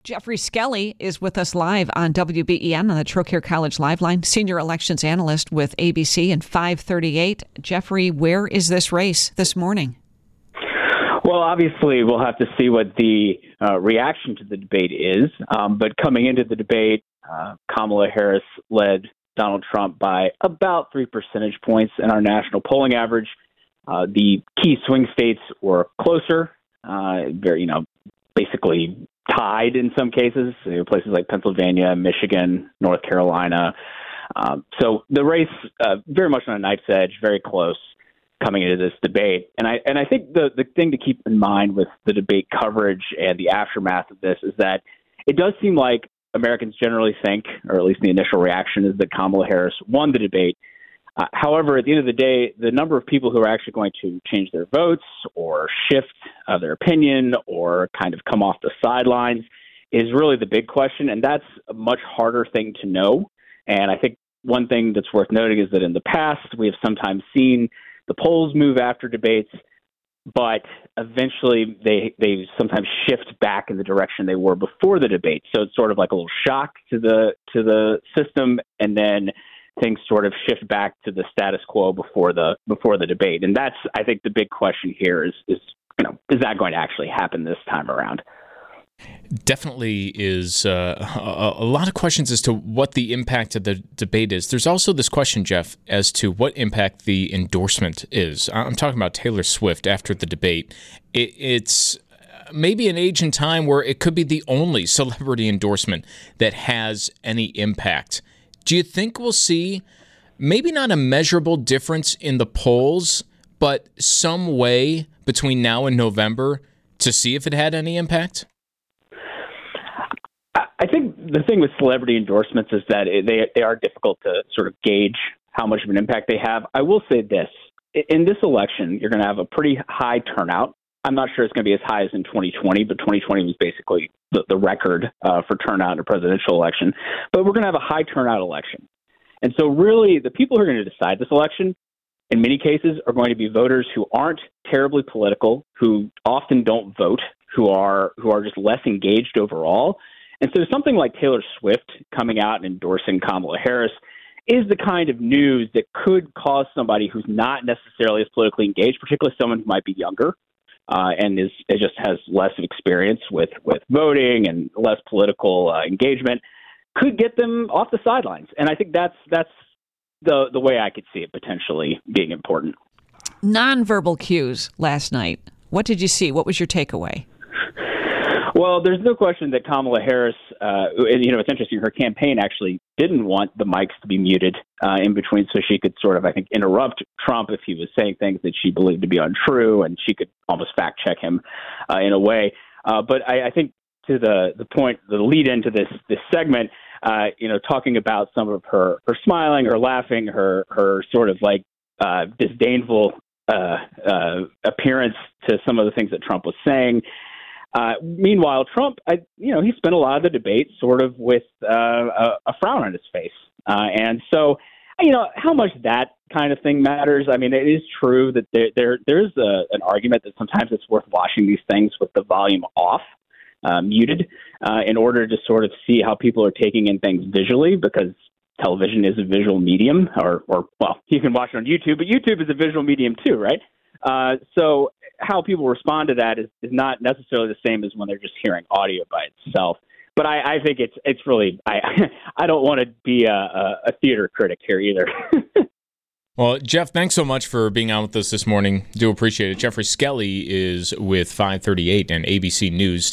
Jeffrey Skelly is with us live on WBEN on the Trocaire College Live Line, senior elections analyst with ABC and 538. Jeffrey, where is this race this morning? Well, obviously, we'll have to see what the reaction to the debate is. But coming into the debate, Kamala Harris led Donald Trump by about 3 percentage points in our national polling average. The key swing states were closer, basically tied in some cases, places like Pennsylvania, Michigan, North Carolina. So the race very much on a knife's edge, very close coming into this debate. And I think the thing to keep in mind with the debate coverage and the aftermath of this is that it does seem like Americans generally think, or at least the initial reaction is that Kamala Harris won the debate. However, at the end of the day, the number of people who are actually going to change their votes or shift their opinion or kind of come off the sidelines is really the big question. And that's a much harder thing to know. And I think one thing that's worth noting is that in the past, we have sometimes seen the polls move after debates, but eventually they sometimes shift back in the direction they were before the debate. So it's sort of like a little shock to the system, and then things sort of shift back to the status quo before the debate. And that's, I think, the big question here is that going to actually happen this time around? Definitely is a lot of questions as to what the impact of the debate is. There's also this question, Jeff, as to what impact the endorsement is. I'm talking about Taylor Swift after the debate. It's maybe an age and time where it could be the only celebrity endorsement that has any impact. Do you think we'll see maybe not a measurable difference in the polls, but some way between now and November to see if it had any impact? I think the thing with celebrity endorsements is that they are difficult to sort of gauge how much of an impact they have. I will say this. In this election, you're going to have a pretty high turnout. I'm not sure it's going to be as high as in 2020, but 2020 was basically the record for turnout in a presidential election. But we're going to have a high turnout election. And so really the people who are going to decide this election, in many cases, are going to be voters who aren't terribly political, who often don't vote, who are just less engaged overall. And so something like Taylor Swift coming out and endorsing Kamala Harris is the kind of news that could cause somebody who's not necessarily as politically engaged, particularly someone who might be younger, and it just has less of experience with voting and less political engagement, could get them off the sidelines. And I think that's the way I could see it potentially being important. Nonverbal cues last night. What did you see? What was your takeaway? Well, there's no question that Kamala Harris, it's interesting, her campaign actually didn't want the mics to be muted in between so she could sort of, I think, interrupt Trump if he was saying things that she believed to be untrue, and she could almost fact check him in a way. But I think to the point, the lead into this segment, talking about some of her smiling, her laughing, her sort of like disdainful appearance to some of the things that Trump was saying. Meanwhile, Trump, he spent a lot of the debate sort of with a frown on his face. And so, how much that kind of thing matters. I mean, it is true that there's an argument that sometimes it's worth watching these things with the volume off, muted, in order to sort of see how people are taking in things visually, because television is a visual medium, or you can watch it on YouTube, but YouTube is a visual medium too, right? So how people respond to that is not necessarily the same as when they're just hearing audio by itself. But I think it's really, I don't want to be a theater critic here either. Well, Jeff, thanks so much for being on with us this morning. Do appreciate it. Jeffrey Skelly is with 538 and ABC News.